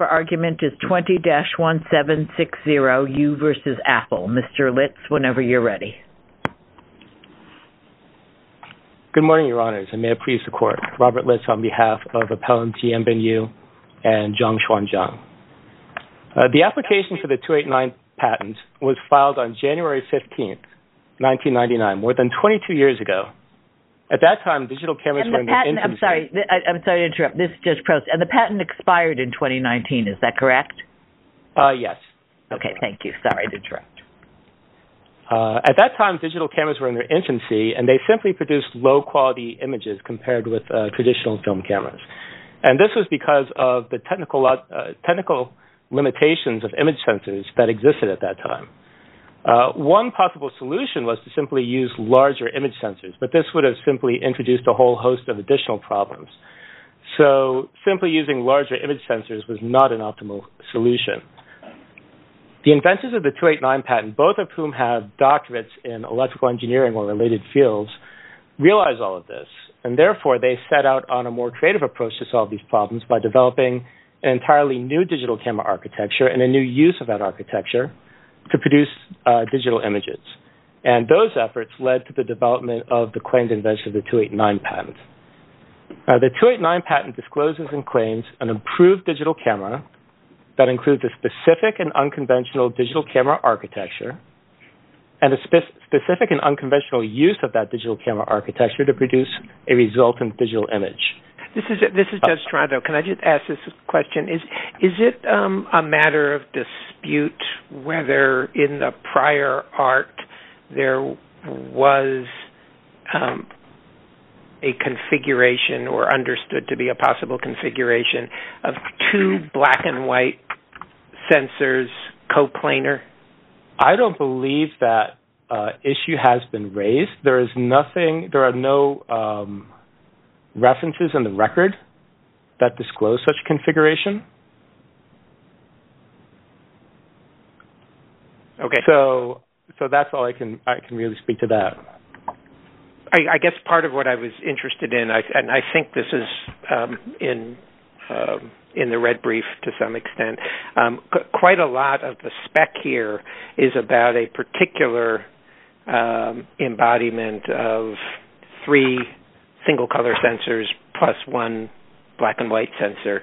for argument is 20-1760, you versus Apple. Mr. Litz, whenever you're ready. Good morning, Your Honors, and may it please the Court. Robert Litz on behalf of Appellant Jianbin Yu and Zhongshuan Zhang. The application for the 289 patent was filed on January 15th, 1999, more than 22 years ago. At that time, digital cameras were in their infancy. I'm sorry to interrupt. This is Judge Prost. And the patent expired in 2019, is that correct? Yes. Okay, thank you. Sorry to interrupt. At that time, digital cameras were in their infancy, and they simply produced low-quality images compared with traditional film cameras. And this was because of the technical limitations of image sensors that existed at that time. One possible solution was to simply use larger image sensors, but this would have simply introduced a whole host of additional problems. So simply using larger image sensors was not an optimal solution. The inventors of the 289 patent, both of whom have doctorates in electrical engineering or related fields, realized all of this, and therefore they set out on a more creative approach to solve these problems by developing an entirely new digital camera architecture and a new use of that architecture to produce digital images. And those efforts led to the development of the claimed invention of the 289 patent. The 289 patent discloses and claims an improved digital camera that includes a specific and unconventional digital camera architecture and a specific and unconventional use of that digital camera architecture to produce a resultant digital image. This is Judge Toronto. Can I just ask this question? Is it a matter of dispute whether in the prior art there was a configuration or understood to be a possible configuration of two black and white sensors coplanar? I don't believe that issue has been raised. There are no references in the record that disclose such configuration. Okay. So that's all I can really speak to that. I guess part of what I was interested in, and I think this is in the red brief to some extent, quite a lot of the spec here is about a particular embodiment of three single-color sensors plus one black and white sensor.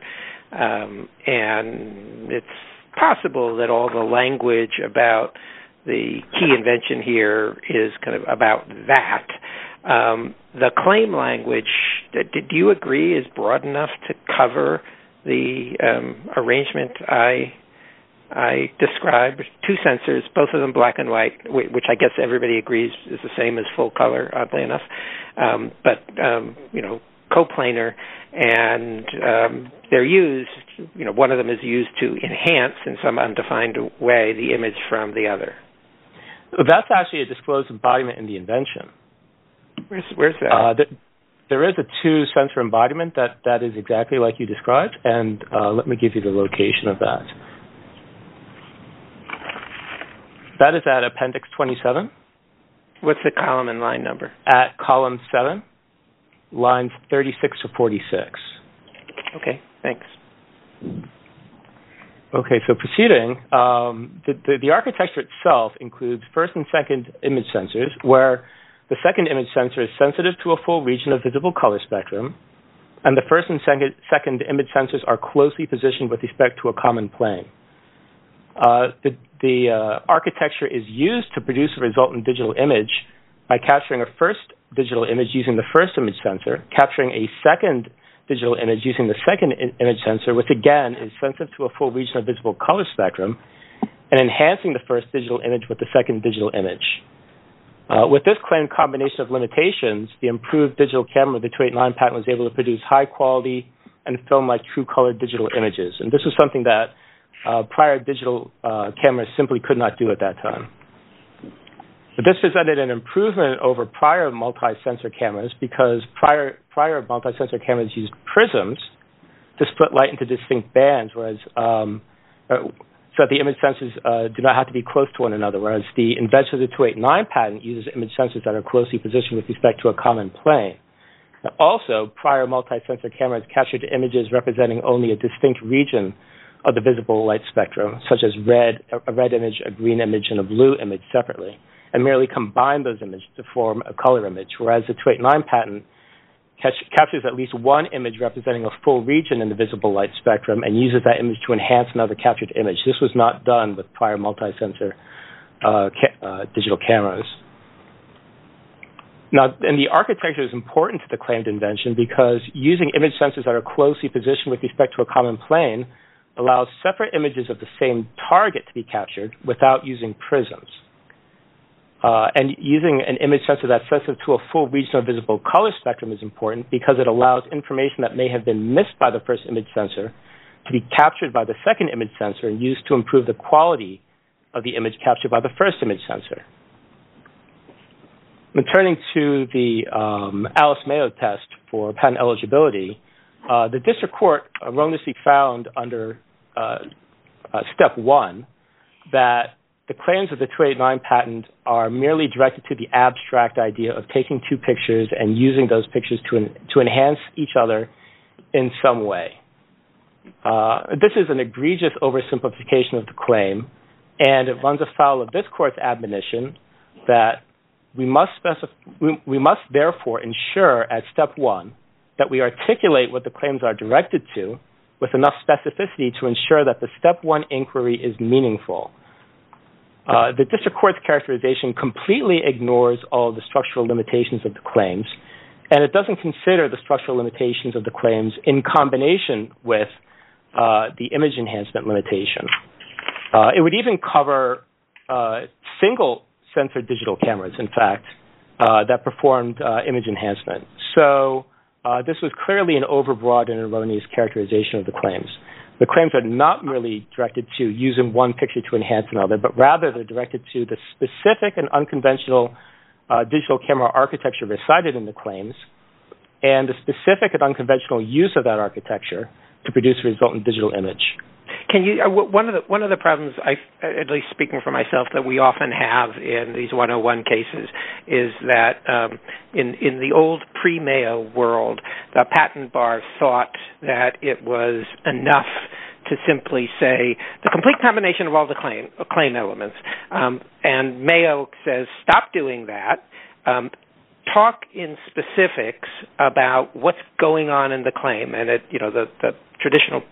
And it's possible that all the language about the key invention here is kind of about that. The claim language, do you agree, is broad enough to cover the arrangement I described? Two sensors, both of them black and white, which I guess everybody agrees is the same as full color, oddly enough. But coplanar, and they're used, one of them is used to enhance in some undefined way the image from the other. That's actually a disclosed embodiment in the invention. Where's that? There is a two-sensor embodiment that is exactly like you described, and let me give you the location of that. That is at Appendix 27. What's the column and line number? At column 7, lines 36 to 46. Okay, thanks. Okay, so proceeding, the architecture itself includes first and second image sensors, where the second image sensor is sensitive to a full region of visible color spectrum, and the first and second image sensors are closely positioned with respect to a common plane. The architecture is used to produce a resultant digital image by capturing a first digital image using the first image sensor, capturing a second digital image using the second image sensor, which again is sensitive to a full region of visible color spectrum, and enhancing the first digital image with the second digital image. With this claimed combination of limitations, the improved digital camera of the 289 patent was able to produce high-quality and film-like true-color digital images. And this was something that prior digital cameras simply could not do at that time. But this presented an improvement over prior multi-sensor cameras because prior multi-sensor cameras used prisms to split light into distinct bands, whereas so that the image sensors do not have to be close to one another, whereas the invention of the 289 patent uses image sensors that are closely positioned with respect to a common plane. Also, prior multi-sensor cameras captured images representing only a distinct region of the visible light spectrum, such as a red image, a green image, and a blue image separately, and merely combine those images to form a color image, whereas the 289 patent captures at least one image representing a full region in the visible light spectrum and uses that image to enhance another captured image. This was not done with prior multi-sensor digital cameras. Now, and the architecture is important to the claimed invention because using image sensors that are closely positioned with respect to a common plane allows separate images of the same target to be captured without using prisms. And using an image sensor that's sensitive to a full region of visible color spectrum is important because it allows information that may have been missed by the first image sensor to be captured by the second image sensor and used to improve the quality of the image captured by the first image sensor. And turning to the Alice-Mayo test for patent eligibility, the district court erroneously found under step 1 that the claims of the 289 patent are merely directed to the abstract idea of taking two pictures and using those pictures to enhance each other in some way. This is an egregious oversimplification of the claim, and it runs afoul of this court's admonition that we must therefore ensure at step 1 that we articulate what the claims are directed to with enough specificity to ensure that the step 1 inquiry is meaningful. The district court's characterization completely ignores all the structural limitations of the claims, and it doesn't consider the structural limitations of the claims in combination with the image enhancement limitation. It would even cover single sensor digital cameras, in fact, that performed image enhancement. So this was clearly an overbroad and erroneous characterization of the claims. The claims are not merely directed to using one picture to enhance another, but rather they're directed to the specific and unconventional digital camera architecture recited in the claims and the specific and unconventional use of that architecture to produce a resultant digital image. Can you? One of the problems, at least speaking for myself, that we often have in these 101 cases is that in the old pre-Mayo world, the patent bar thought that it was enough to simply say the complete combination of all the claim elements, and Mayo says stop doing that. Talk in specifics about what's going on in the claim, and the traditional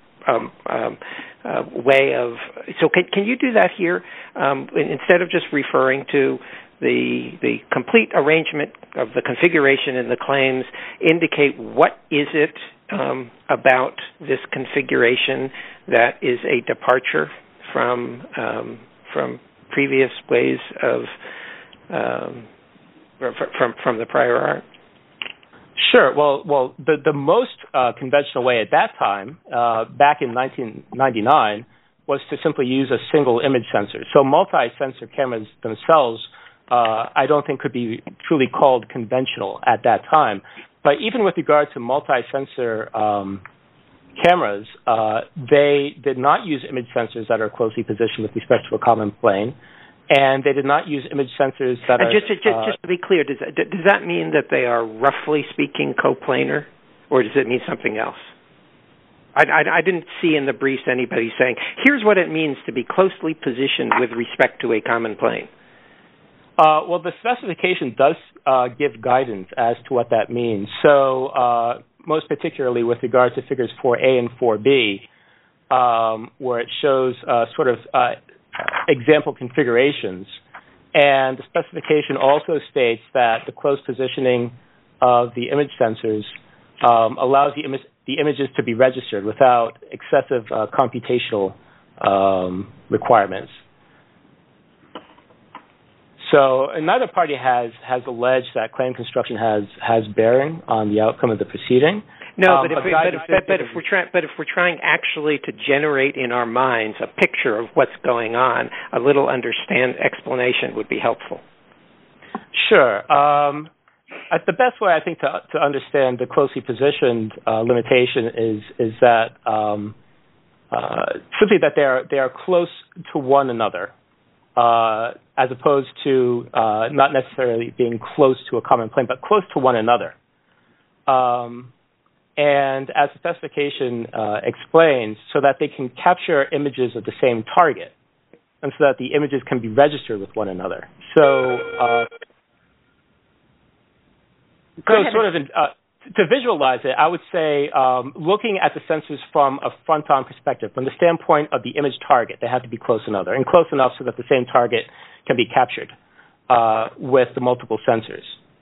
way of. So can you do that here instead of just referring to the complete arrangement of the configuration in the claims? Indicate what is it about this configuration that is a departure from previous ways of from the prior art? Sure. Well, the most conventional way at that time, back in 1999, was to simply use a single image sensor. So multi-sensor cameras themselves, I don't think could be truly called conventional at that time. But even with regard to multi-sensor cameras, they did not use image sensors that are closely positioned with respect to a common plane. And they did not use image sensors that are... Just to be clear, does that mean that they are, roughly speaking, coplanar, or does it mean something else? I didn't see in the briefs anybody saying, here's what it means to be closely positioned with respect to a common plane. Well, the specification does give guidance as to what that means. So most particularly with regard to figures 4A and 4B, where it shows example configurations, and the specification also states that the close positioning of the image sensors allows the images to be registered without excessive computational requirements. So neither party has alleged that claim construction has bearing on the outcome of the proceeding. No, but if we're trying actually to generate in our minds a picture of what's going on, a little explanation would be helpful. Sure. The best way I think to understand the closely positioned limitation is that simply that they are close to one another, as opposed to not necessarily being close to a common plane, but close to one another. and as the specification explains, so that they can capture images of the same target, and so that the images can be registered with one another. So, to visualize it, I would say looking at the sensors from a front-on perspective, from the standpoint of the image target, they have to be close enough so that the same target can be captured with the multiple sensors.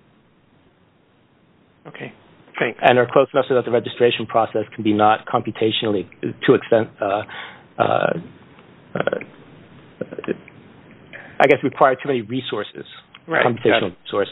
Okay, thanks. And are close enough so that the registration process can be not computationally to extent, I guess, require too many resources, computational resources.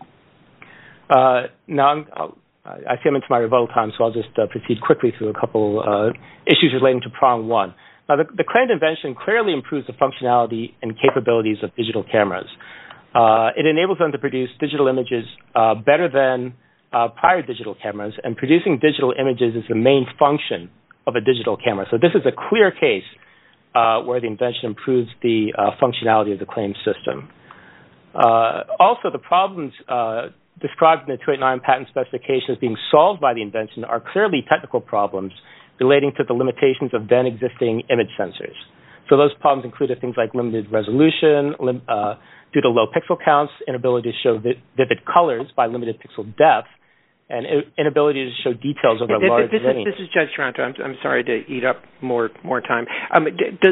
Now, I see I'm into my rebuttal time, so I'll just proceed quickly through a couple issues relating to prong one. Now, the claimed invention clearly improves the functionality and capabilities of digital cameras. It enables them to produce digital images better than prior digital cameras, and producing digital images is the main function of a digital camera. So this is a clear case where the invention improves the functionality of the claimed system. Also, the problems described in the 289 patent specification as being solved by the invention are clearly technical problems relating to the limitations of then existing image sensors. So those problems included things like limited resolution, due to low pixel counts, inability to show vivid colors by limited pixel depth, and inability to show details over a large range. This is Judge Toronto. I'm sorry to eat up more time. Does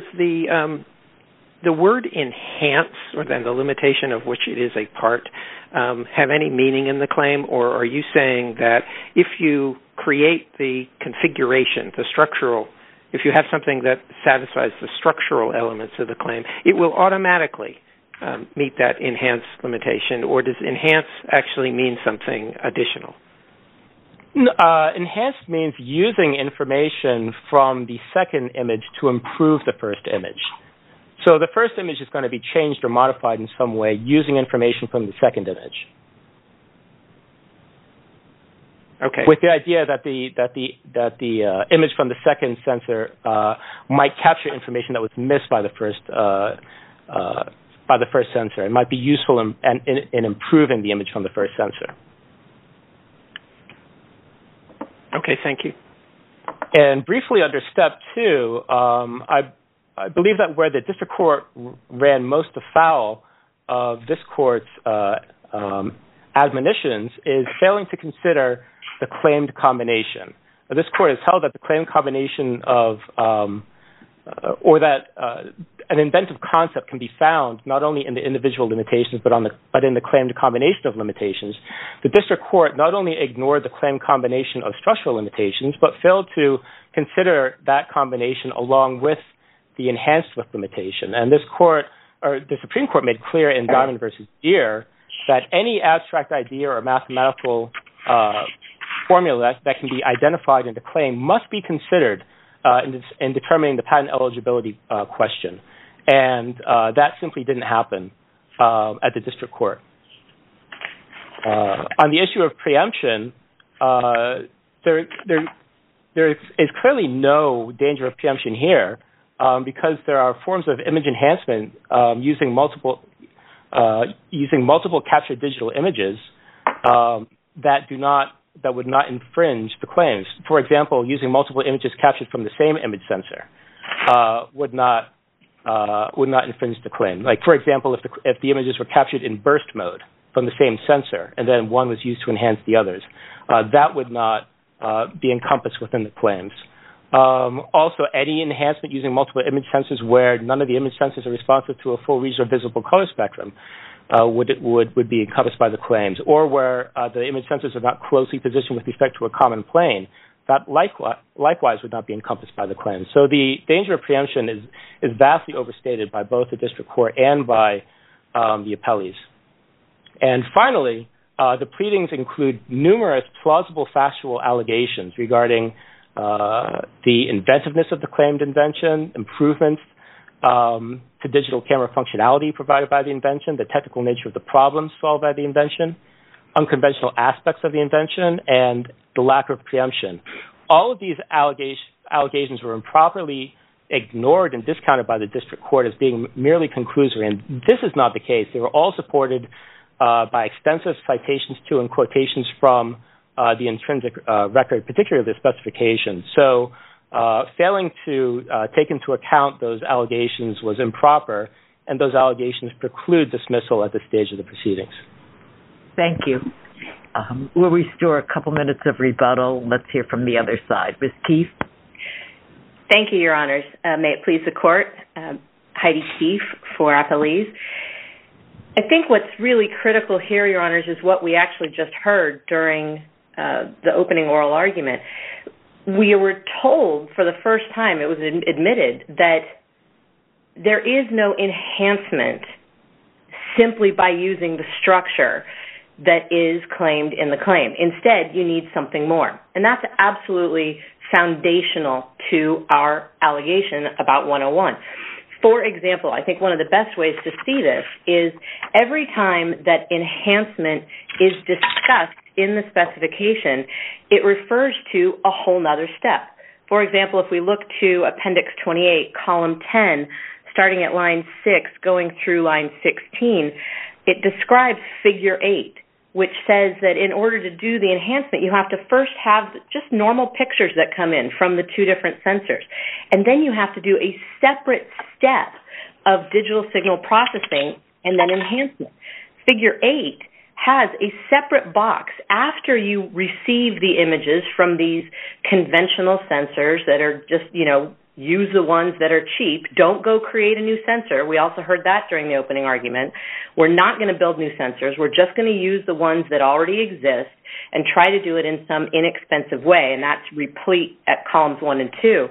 the word enhance, or then the limitation of which it is a part, have any meaning in the claim, or are you saying that if you create the configuration, the structural, if you have something that satisfies the structural elements of the claim, it will automatically meet that enhance limitation, or does enhance actually mean something additional? Enhance means using information from the second image to improve the first image. So the first image is going to be changed or modified in some way using information from the second image. Okay. With the idea that the image from the second sensor might capture information that was missed by the first sensor. It might be useful in improving the image from the first sensor. Okay, thank you. And briefly under step two, I believe that where the district court ran most afoul of this court's admonitions is failing to consider the claimed combination. This court has held that the claimed combination of, or that an inventive concept can be found not only in the individual limitations but in the claimed combination of limitations. The district court not only ignored the claimed combination of structural limitations but failed to consider that combination along with the enhanced with limitation. And this court, or the Supreme Court, made clear in Diamond versus Deere that any abstract idea or mathematical formula that can be identified in the claim must be considered in determining the patent eligibility question. And that simply didn't happen at the district court. On the issue of preemption, there is clearly no danger of preemption here because there are forms of image enhancement using multiple captured digital images that would not infringe the claims. For example, using multiple images captured from the same image sensor would not infringe the claim. Like, for example, if the images were captured in burst mode from the same sensor and then one was used to enhance the others, that would not be encompassed within the claims. Also, any enhancement using multiple image sensors where none of the image sensors are responsive to a full region of visible color spectrum would be encompassed by the claims, or where the image sensors are not closely positioned with respect to a common plane, that likewise would not be encompassed by the claims. So the danger of preemption is vastly overstated by both the district court and by the appellees. And finally, the pleadings include numerous plausible factual allegations regarding the inventiveness of the claimed invention, improvements to digital camera functionality provided by the invention, the technical nature of the problems solved by the invention, unconventional aspects of the invention, and the lack of preemption. All of these allegations were improperly ignored and discounted by the district court as being merely conclusory, and this is not the case. They were all supported by extensive citations to and quotations from the intrinsic record, particularly the specification. So failing to take into account those allegations was improper, and those allegations preclude dismissal at this stage of the proceedings. Thank you. We'll restore a couple minutes of rebuttal. Let's hear from the other side. Ms. Keefe? Thank you, Your Honors. May it please the Court. Heidi Keefe for Appellees. I think what's really critical here, Your Honors, is what we actually just heard during the opening oral argument. We were told for the first time, it was admitted, that there is no enhancement simply by using the structure that is claimed in the claim. Instead, you need something more. And that's absolutely foundational to our allegation about 101. For example, I think one of the best ways to see this is every time that enhancement is discussed in the specification, it refers to a whole nother step. For example, if we look to Appendix 28, Column 10, starting at line 6, going through line 16, it describes Figure 8, which says that in order to do the enhancement, you have to first have just normal pictures that come in from the two different sensors. And then you have to do a separate step of digital signal processing and then enhancement. Figure 8 has a separate box after you receive the images from these conventional sensors that are just, use the ones that are cheap. Don't go create a new sensor. We also heard that during the opening argument. We're not going to build new sensors. We're just going to use the ones that already exist and try to do it in some inexpensive way, and that's replete at columns 1 and 2.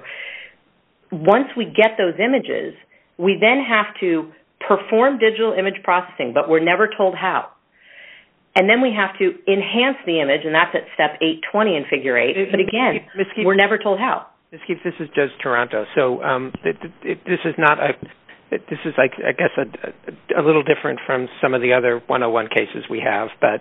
Once we get those images, we then have to perform digital image processing, but we're never told how. And then we have to enhance the image, and that's at step 820 in Figure 8. But again, we're never told how. Ms. Keefe, this is Judge Taranto. So this is not this is, I guess, a little different from some of the other 101 cases we have. But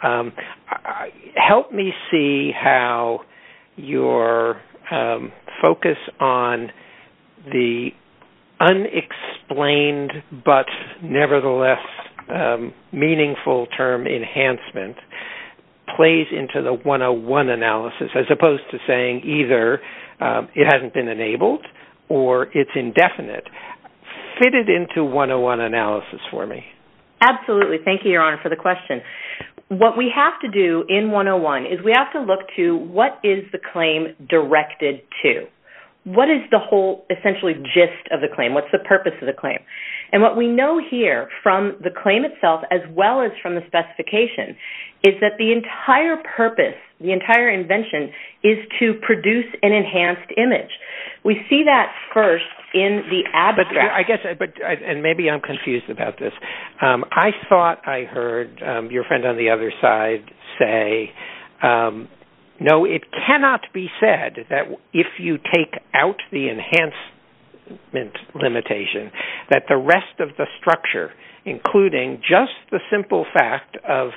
help me see how your focus on the unexplained but nevertheless meaningful term enhancement plays into the 101 analysis, as opposed to saying either it hasn't been enabled or it's indefinite. Fit it into 101 analysis for me. Absolutely. Thank you, Your Honor, for the question. What we have to do in 101 is we have to look to what is the claim directed to. What is the whole, essentially, gist of the claim? What's the purpose of the claim? And what we know here from the claim itself as well as from the specification is that the entire purpose, the entire invention, is to produce an enhanced image. We see that first in the abstract. And maybe I'm confused about this. I thought I heard your friend on the other side say, no, it cannot be said that if you take out the enhancement limitation, that the rest of the structure, including just the simple fact of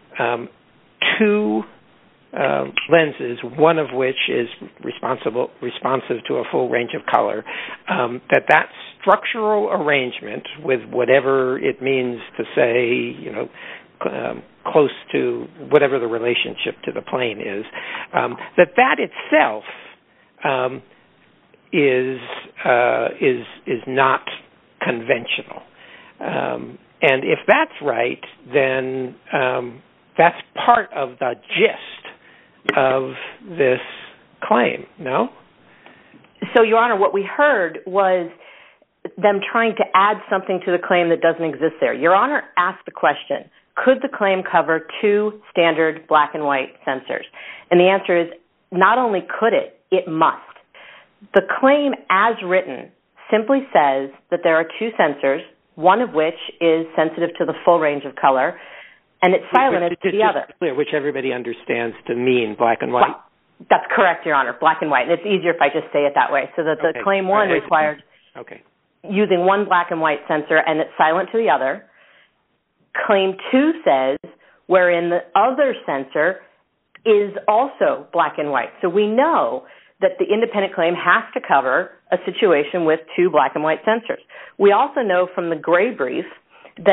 two lenses, one of which is responsive to a full range of color, that structural arrangement, with whatever it means to say, close to whatever the relationship to the plane is, that itself is not conventional. And if that's right, then that's part of the gist of this claim, no? So, Your Honor, what we heard was them trying to add something to the claim that doesn't exist there. Your Honor asked the question, could the claim cover two standard black and white sensors? And the answer is, not only could it, it must. The claim as written simply says that there are two sensors, one of which is sensitive to the full range of color, and it's silent to the other. Clear, which everybody understands to mean black and white. Well, that's correct, Your Honor, black and white. And it's easier if I just say it that way, so that the Claim 1 requires using one black and white sensor, and it's silent to the other. Claim 2 says wherein the other sensor is also black and white. So we know that the independent claim has to cover a situation with two black and white sensors. We also know from the gray brief that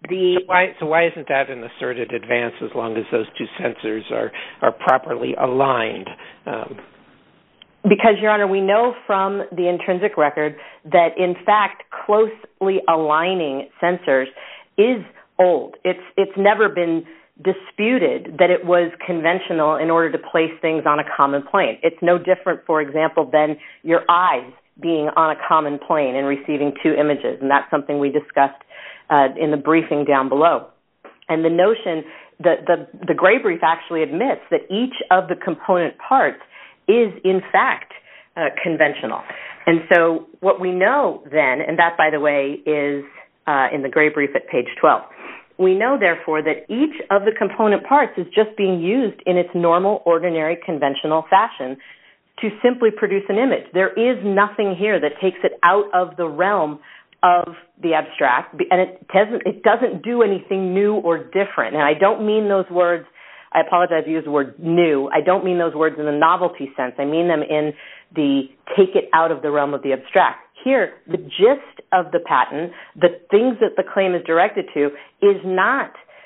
So why isn't that an asserted advance as long as those two sensors are properly aligned? Because, Your Honor, we know from the intrinsic record that, in fact, closely aligning sensors is old. It's never been disputed that it was conventional in order to place things on a common plane. It's no different, for example, than your eyes being on a common plane and receiving two images, and that's something we discussed in the briefing down below. And the notion that the gray brief actually admits that each of the component parts is, in fact, conventional. And so what we know then, and that, by the way, is in the gray brief at page 12, we know, therefore, that each of the component parts is just being used in its normal, ordinary, conventional fashion to simply produce an image. There is nothing here that takes it out of the realm of the abstract, and it doesn't do anything new or different. And I don't mean those words, I apologize, I use the word new. I don't mean those words in the novelty sense. I mean them in the take it out of the realm of the abstract. Here, the gist of the patent, the things that the claim is directed to, is not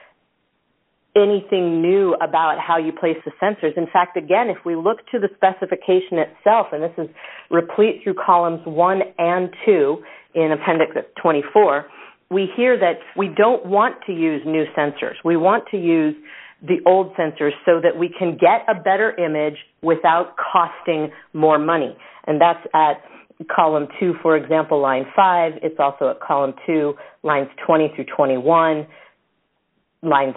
anything new about how you place the sensors. In fact, again, if we look to the specification itself, and this is replete through columns 1 and 2 in Appendix 24, we hear that we don't want to use new sensors. We want to use the old sensors so that we can get a better image without costing more money. And that's at column 2, for example, line 5. It's also at column 2, lines 20 through 21, lines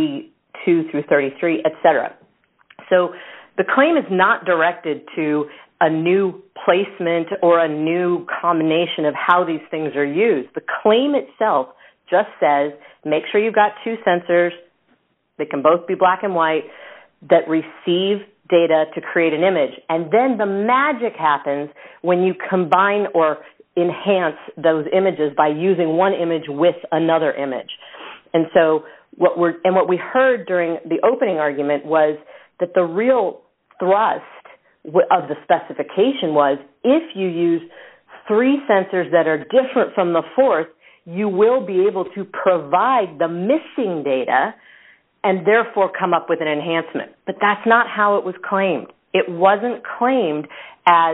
32 through 33, etc. So the claim is not directed to a new placement or a new combination of how these things are used. The claim itself just says, make sure you've got two sensors, they can both be black and white, that receive data to create an image. And then the magic happens when you combine or enhance those images by using one image with another image. And so what we heard during the opening argument was that the real thrust of the specification was, if you use three sensors that are different from the fourth, you will be able to provide the missing data and therefore come up with an enhancement. But that's not how it was claimed. It wasn't claimed as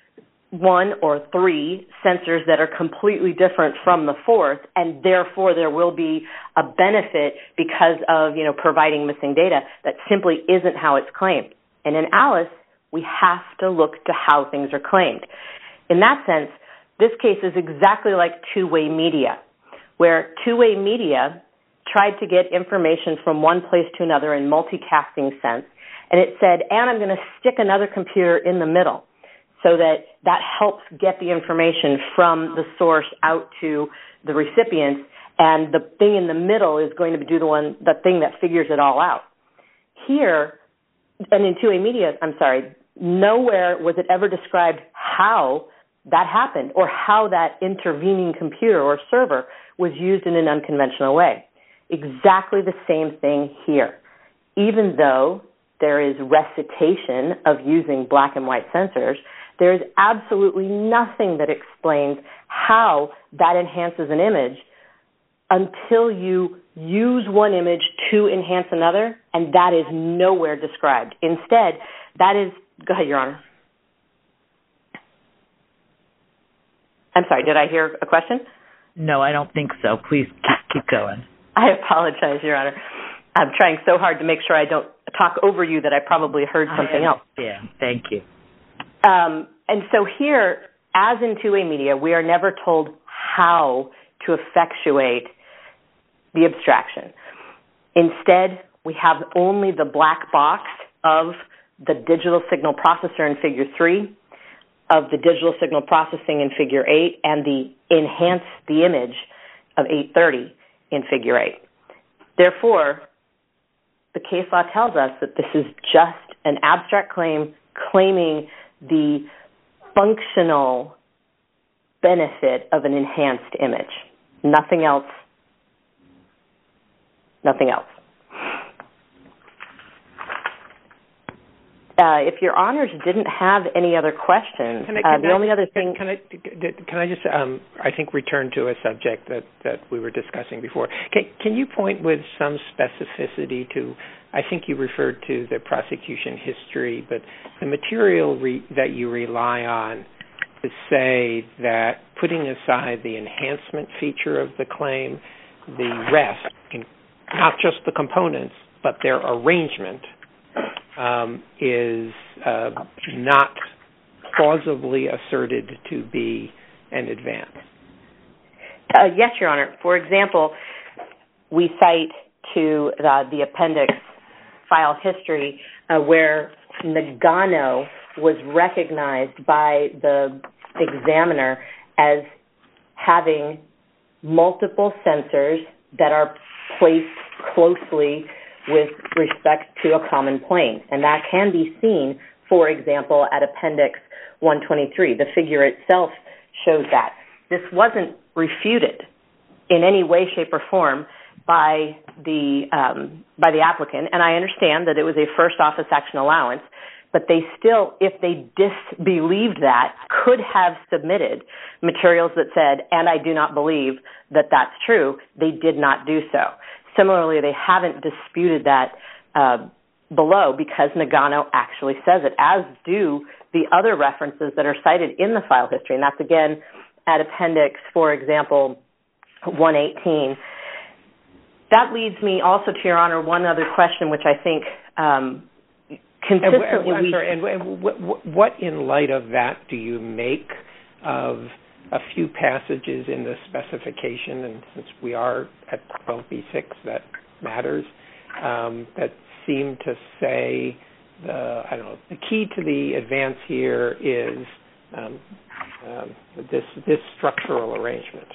one or three sensors that are completely different from the fourth, and therefore there will be a benefit because of, providing missing data. That simply isn't how it's claimed. And in Alice, we have to look to how things are claimed. In that sense, this case is exactly like two-way media, where two-way media tried to get information from one place to another in multicasting sense, and it said, and I'm going to stick another computer in the middle so that helps get the information from the source out to the recipients, and the thing in the middle is going to do the thing that figures it all out. Here, and in two-way media, nowhere was it ever described how that happened or how that intervening computer or server was used in an unconventional way. Exactly the same thing here. Even though there is recitation of using black and white sensors, there is absolutely nothing that explains how that enhances an image until you use one image to enhance another, and that is nowhere described. Instead, that is... Go ahead, Your Honor. I'm sorry, did I hear a question? No, I don't think so. Please keep going. I apologize, Your Honor. I'm trying so hard to make sure I don't talk over you that I probably heard something else. Yeah, thank you. And so here, as in two-way media, we are never told how to effectuate the abstraction. Instead, we have only the black box of the digital signal processor in Figure 3, of the digital signal processing in Figure 8, and the enhance the image of 830 in Figure 8. Therefore, the case law tells us that this is just an abstract claim claiming the functional benefit of an enhanced image. Nothing else. Nothing else. If your honors didn't have any other questions, the only other thing... Can I just, I think, return to a subject that we were discussing before? Can you point with some specificity to, I think you referred to the prosecution history, but the material that you rely on to say that putting aside the enhancement feature of the claim, the rest, not just the components, but their arrangement, is not plausibly asserted to be an advance? Yes, Your Honor. For example, we cite to the appendix file history where Nagano was recognized by the examiner as having multiple sensors that are placed closely with respect to a common plane. And that can be seen, for example, at Appendix 123. The figure itself shows that. This wasn't refuted in any way, shape, or form by the applicant. And I understand that it was a first office action allowance, but they still, if they disbelieved that, could have submitted materials that said, and I do not believe that that's true. They did not do so. Similarly, they haven't disputed that below because Nagano actually says it, as do the other references that are cited in the file history. And that's, again, at Appendix, for example, 118. That leads me also to, Your Honor, one other question, which I think consistently... What in light of that do you make of a few passages in the specification, and since we are at 12b6, that matters, that seem to say the key to the advance here is this structural arrangement?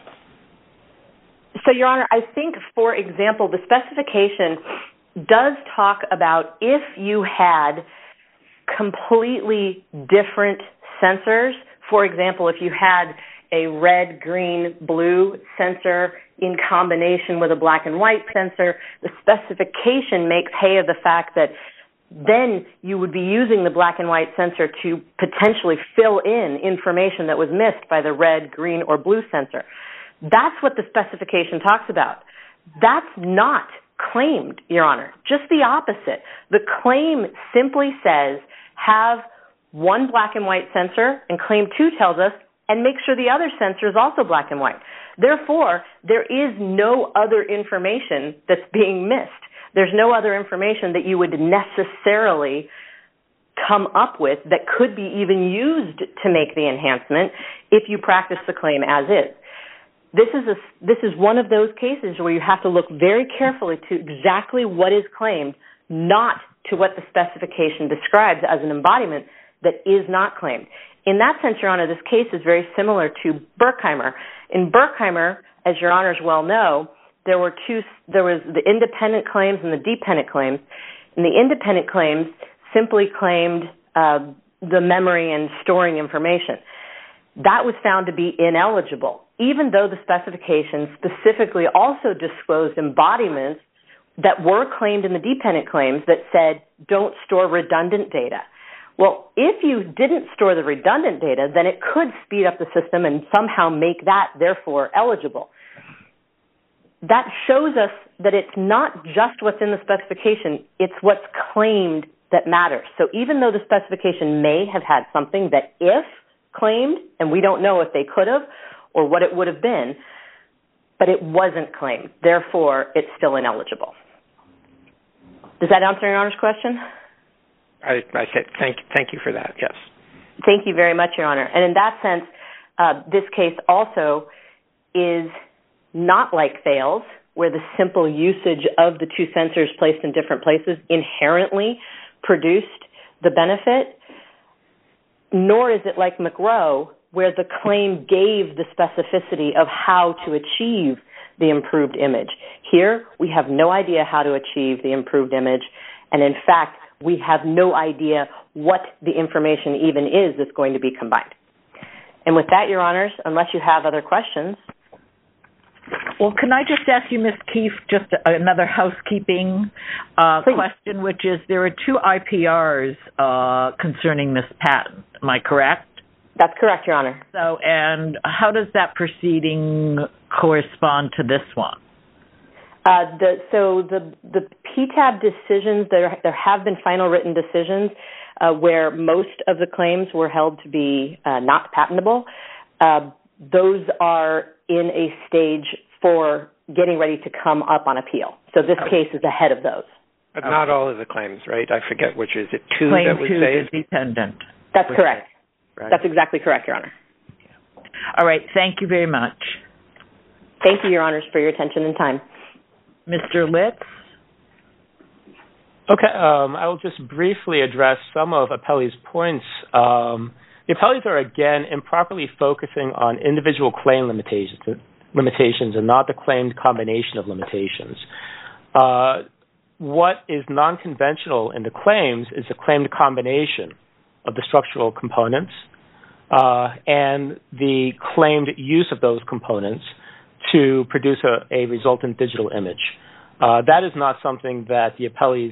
So, Your Honor, I think, for example, the specification does talk about if you had completely different sensors. For example, if you had a red, green, blue sensor in combination with a black and white sensor, the specification makes hay of the fact that then you would be using the black and white sensor to potentially fill in information that was missed by the red, green, or blue sensor. That's what the specification talks about. That's not claimed, Your Honor. Just the opposite. The claim simply says have one black and white sensor, and Claim 2 tells us, and make sure the other sensor is also black and white. Therefore, there is no other information that's being missed. There's no other information that you would necessarily come up with that could be even used to make the enhancement if you practice the claim as is. This is one of those cases where you have to look very carefully to exactly what is claimed, not to what the specification describes as an embodiment that is not claimed. In that sense, Your Honor, this case is very similar to Berkheimer. In Berkheimer, as Your Honors well know, there was the independent claims and the dependent claims. And the independent claims simply claimed the memory and storing information. That was found to be ineligible, even though the specification specifically also disclosed embodiments that were claimed in the dependent claims that said, don't store redundant data. Well, if you didn't store the redundant data, then it could speed up the system and somehow make that, therefore, eligible. That shows us that it's not just what's in the specification, it's what's claimed that matters. So even though the specification may have had something that if claimed, and we don't know if they could have or what it would have been, but it wasn't claimed. Therefore, it's still ineligible. Does that answer Your Honor's question? I said thank you for that, yes. Thank you very much, Your Honor. And in that sense, this case also is not like Thales, where the simple usage of the two sensors placed in different places inherently produced the benefit, nor is it like McRow, where the claim gave the specificity of how to achieve the improved image. Here, we have no idea how to achieve the improved image, and in fact, we have no idea what the information even is that's going to be combined. And with that, Your Honors, unless you have other questions. Well, can I just ask you, Ms. Keefe, just another housekeeping question, which is there are 2 IPRs concerning this patent. Am I correct? That's correct, Your Honor. So, and how does that proceeding correspond to this one? The PTAB decisions, there have been final written decisions where most of the claims were held to be not patentable. Those are in a stage for getting ready to come up on appeal. So this case is ahead of those. But not all of the claims, right? I forget which is it. 2 Claim that was 2 saved? is dependent. That's correct. Right. That's exactly correct, Your Honor. All right. Thank you very much. Thank you, Your Honors, for your attention and time. Mr. Litz? Okay, I will just briefly address some of Apelli's points. The Apellis are, again, improperly focusing on individual claim limitations and not the claimed combination of limitations. What is non-conventional in the claims is the claimed combination of the structural components and the claimed use of those components to produce a resultant digital image. That is not something that the Apellis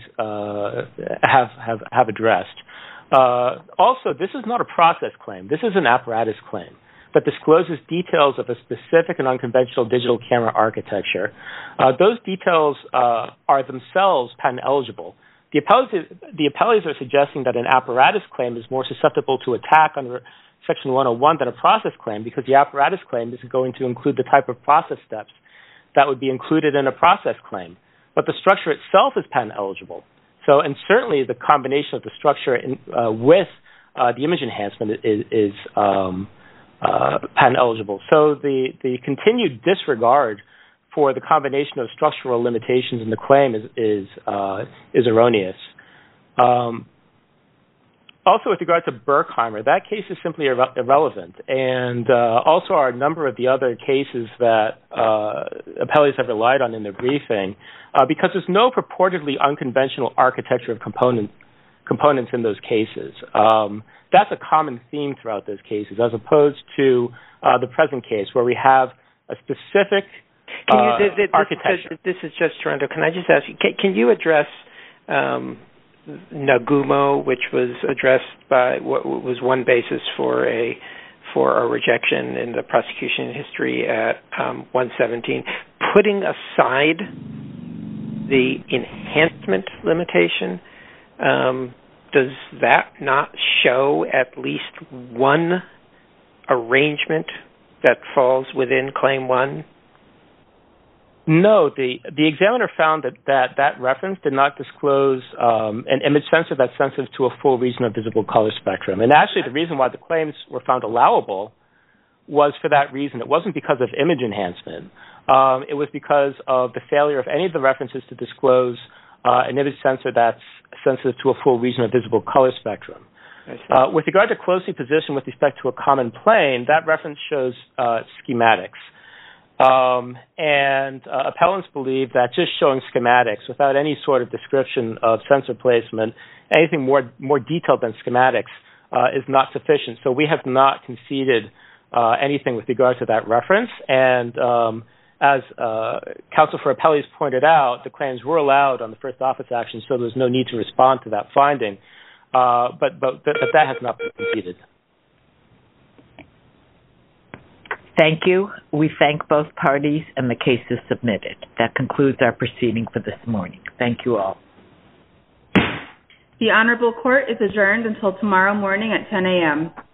have addressed. Also, this is not a process claim. This is an apparatus claim that discloses details of a specific and unconventional digital camera architecture. Those details are themselves patent eligible. The Apellis are suggesting that an apparatus claim is more susceptible to attack under Section 101 than a process claim because the apparatus claim is going to include the type of process steps that would be included in a process claim. But the structure itself is patent eligible. So, and certainly the combination of the structure with the image enhancement is patent eligible. So the continued disregard for the combination of structural limitations in the claim is erroneous. Also, with regard to Berkheimer, that case is simply irrelevant, and also are a number of the other cases that Apellis have relied on in their briefing, because there's no purportedly unconventional architecture of components in those cases. That's a common theme throughout those cases, as opposed to the present case, where we have a specific architecture. This is just Toronto. Can I just ask you, can you address Nagumo, which was addressed by what was one basis for a rejection in the prosecution history at 117, putting aside the enhancement limitation? Does that not show at least one arrangement that falls within Claim 1? No, the examiner found that reference did not disclose an image sensor that's sensitive to a full region of visible color spectrum. And actually, the reason why the claims were found allowable was for that reason. It wasn't because of image enhancement. It was because of the failure of any of the references to disclose an image sensor that's sensitive to a full region of visible color spectrum. With regard to closely positioned with respect to a common plane, that reference shows schematics. And appellants believe that just showing schematics without any sort of description of sensor placement, anything more detailed than schematics, is not sufficient. So we have not conceded anything with regard to that reference. And as counsel for appellees pointed out, the claims were allowed on the first office action, so there's no need to respond to that finding. But that has not been conceded. Thank you. We thank both parties, and the case is submitted. That concludes our proceeding for this morning. Thank you all. The Honorable Court is adjourned until tomorrow morning at 10 a.m.